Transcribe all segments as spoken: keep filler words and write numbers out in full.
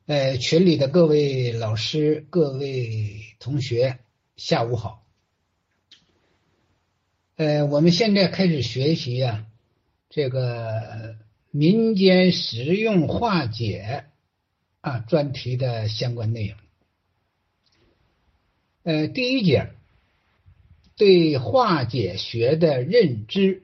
呃，群里的各位老师、各位同学，下午好。呃，我们现在开始学习啊，这个民间实用化解啊专题的相关内容。呃，第一节对化解学的认知。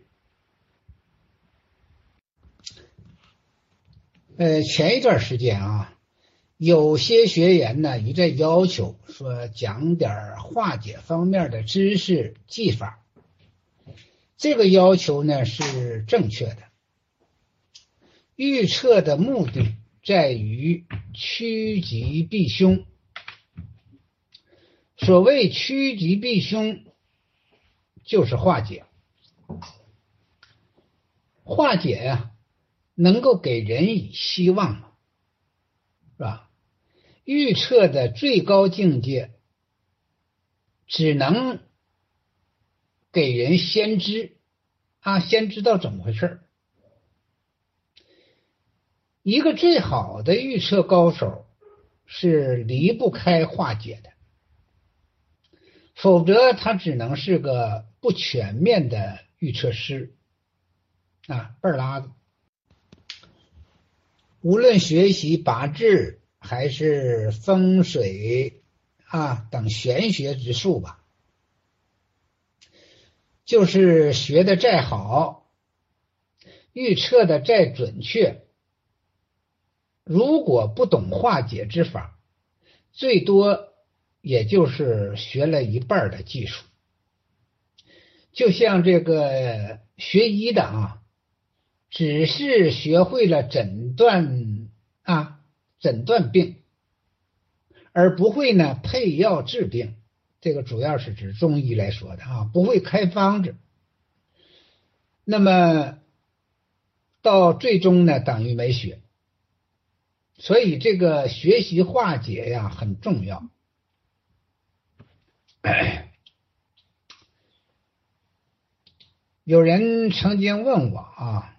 呃，前一段时间啊，有些学员呢一再要求说讲点化解方面的知识技法，这个要求呢是正确的。预测的目的在于趋吉避凶。所谓趋吉避凶，就是化解。化解呀、啊，能够给人以希望，是吧？预测的最高境界只能给人先知啊，先知道怎么回事。一个最好的预测高手是离不开化解的，否则他只能是个不全面的预测师啊，半拉子。无论学习八字还是风水啊等玄学之术吧，就是学的再好，预测的再准确，如果不懂化解之法，最多也就是学了一半的技术。就像这个学医的啊，只是学会了诊断啊诊断病，而不会呢配药治病。这个主要是指中医来说的啊，不会开方子，那么到最终呢等于没学。所以这个学习化解呀很重要。有人曾经问我啊，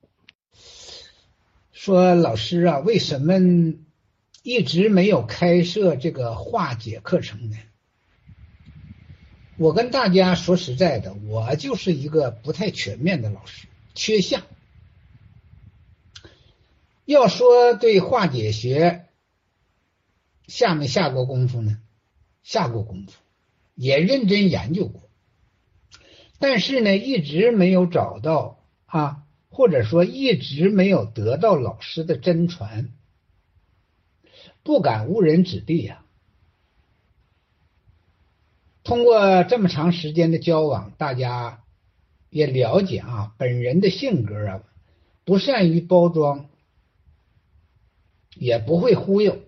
说老师啊，为什么一直没有开设这个化解课程呢？我跟大家说实在的，我就是一个不太全面的老师，缺项。要说对化解学下没下过功夫呢？下过功夫，也认真研究过，但是呢一直没有找到啊，或者说一直没有得到老师的真传，不敢误人子弟呀、啊。通过这么长时间的交往，大家也了解啊，本人的性格啊，不善于包装，也不会忽悠，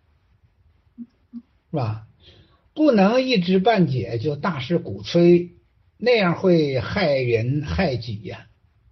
是吧？不能一知半解就大肆鼓吹，那样会害人害己呀、啊。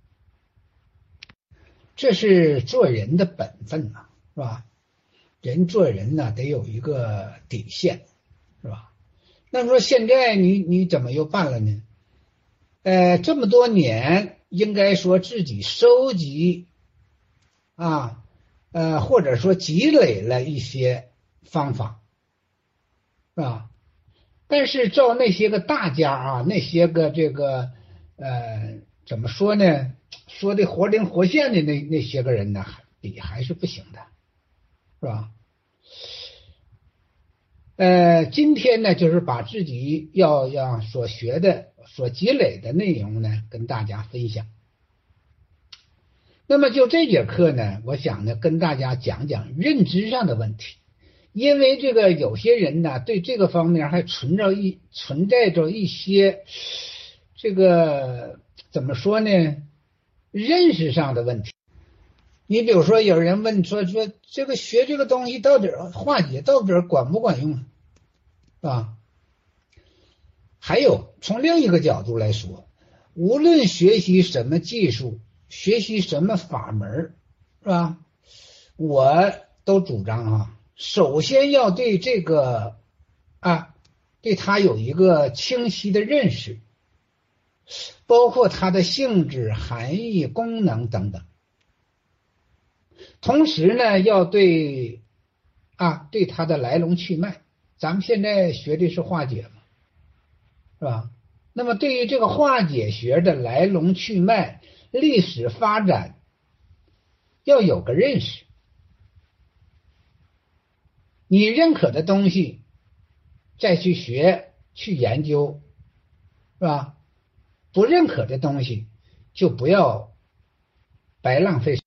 这是做人的本分啊，是吧？人做人呢，得有一个底线，是吧？那么说现在你你怎么又办了呢？呃，这么多年，应该说自己收集啊，呃，或者说积累了一些方法，是吧？但是照那些个大家啊，那些个这个呃，怎么说呢？说的活灵活现的那那些个人呢，比还是不行的，是吧？呃，今天呢，就是把自己要要所学的、所积累的内容呢，跟大家分享。那么就这节课呢，我想呢，跟大家讲讲认知上的问题，因为这个有些人呢，对这个方面还存在一存在着一些这个怎么说呢，认识上的问题。你比如说，有人问说说这个学这个东西到底化解到底管不管用啊？啊，还有从另一个角度来说，无论学习什么技术，学习什么法门，是吧？我都主张啊，首先要对这个啊，对它有一个清晰的认识，包括它的性质、含义、功能等等。同时呢，要对啊，对它的来龙去脉。咱们现在学的是化解嘛，是吧？那么对于这个化解学的来龙去脉、历史发展，要有个认识。你认可的东西，再去学、去研究，是吧？不认可的东西，就不要白浪费。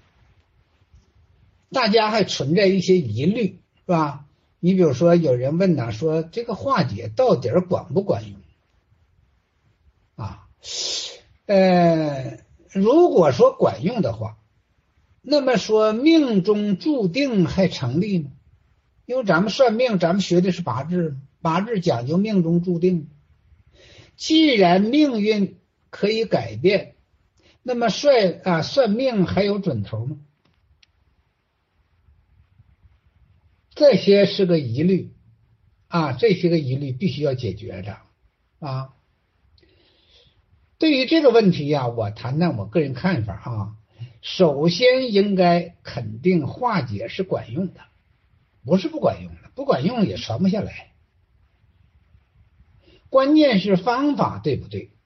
大家还存在一些疑虑，是吧？你比如说，有人问呢，说这个化解到底管不管用？啊，呃，如果说管用的话，那么说命中注定还成立吗？因为咱们算命，咱们学的是八字，八字讲究命中注定。既然命运可以改变，那么算啊算命还有准头吗？这些是个疑虑啊，这些个疑虑必须要解决的啊。对于这个问题呀、啊，我谈谈我个人看法啊。首先应该肯定化解是管用的，不是不管用的，不管用也传不下来。关键是方法对不对？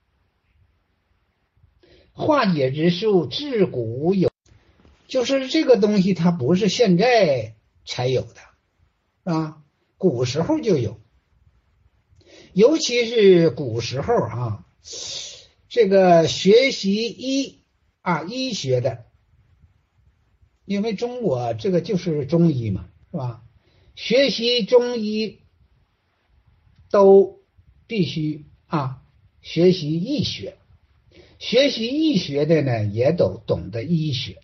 化解之术自古有，就是这个东西它不是现在才有的啊，古时候就有。尤其是古时候啊，这个学习医啊医学的，因为中国这个就是中医嘛，是吧？学习中医都必须啊学习医学，学习医学的呢也都懂得医学，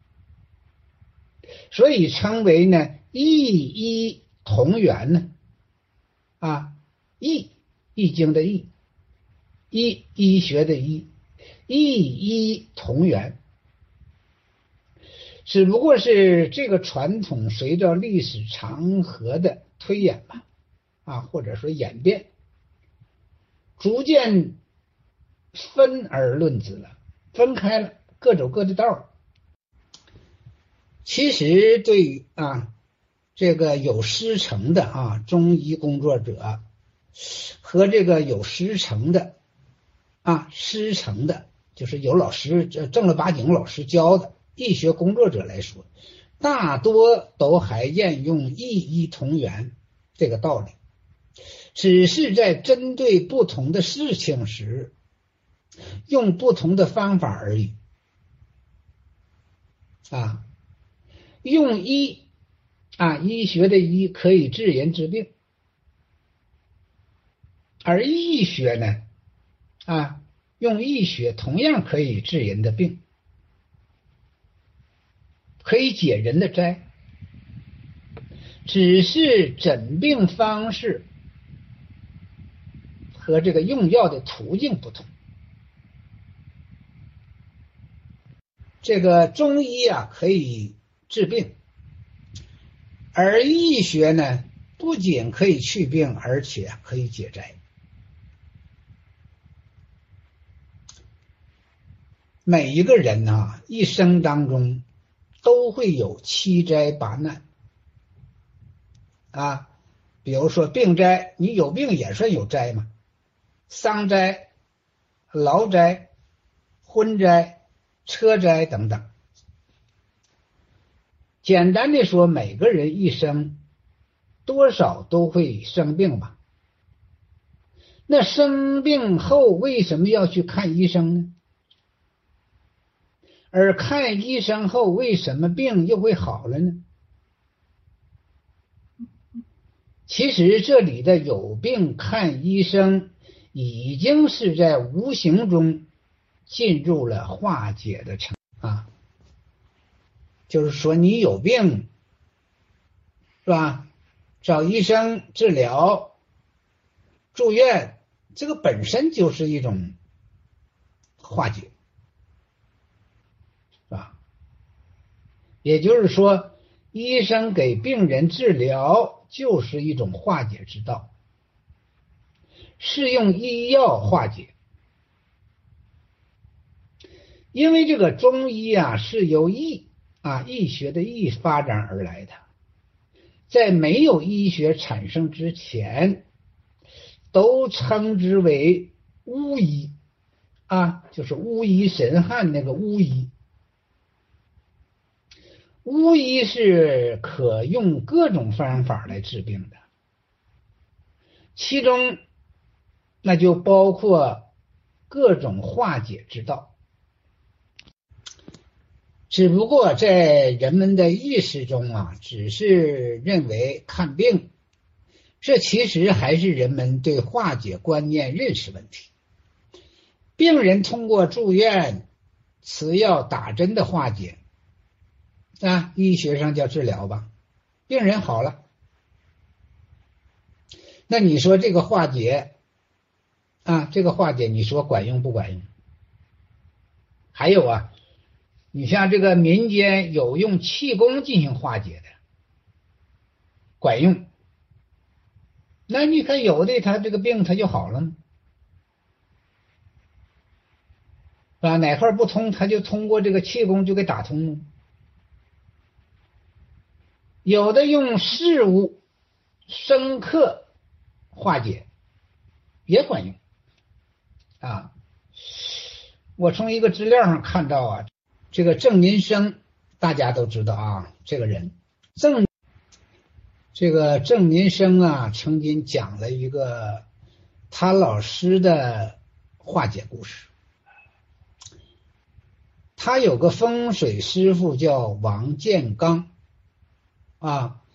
所以称为呢医医同源呢啊医易经的易，医医学的医，医医同源。只不过是这个传统随着历史长河的推演吧，啊，或者说演变，逐渐分而论之了，分开了，各走各的道。其实对于啊这个有师承的啊中医工作者和这个有师承的啊师承的，就是有老师正儿八经老师教的医学工作者来说，大多都还沿用医医同源这个道理，只是在针对不同的事情时用不同的方法而已啊。用医啊医学的医可以治人治病，而医学呢啊用医学同样可以治人的病，可以解人的灾，只是诊病方式和这个用药的途径不同。这个中医啊可以治病，而医学呢不仅可以去病，而且可以解灾。每一个人呢、啊、一生当中都会有七灾八难啊，比如说病灾，你有病也算有灾嘛，丧灾、劳灾、婚灾、车灾等等。简单的说，每个人一生多少都会生病吧。那生病后为什么要去看医生呢？而看医生后为什么病又会好了呢？其实这里的有病看医生已经是在无形中进入了化解的程度啊，就是说你有病是吧，找医生治疗住院，这个本身就是一种化解，是吧？也就是说医生给病人治疗就是一种化解之道，是用医药化解。因为这个中医啊是由医啊医学的医发展而来的， 在没有医学产生之前，都称之为巫医啊，就是巫医神汉那个巫医。巫医是可用各种方法来治病的，其中那就包括各种化解之道。只不过在人们的意识中啊，只是认为看病，这其实还是人们对化解观念认识问题。病人通过住院、吃药、打针的化解啊，医学上叫治疗吧，病人好了。那你说这个化解啊，这个化解你说管用不管用？还有啊，你像这个民间有用气功进行化解的，管用。那你看有的他这个病他就好了吗？啊，哪块不通他就通过这个气功就给打通了。有的用事物生克化解也管用啊。我从一个资料上看到啊，这个郑民生大家都知道啊，这个人郑这个郑民生啊，曾经讲了一个他老师的化解故事。他有个风水师傅叫王建刚啊，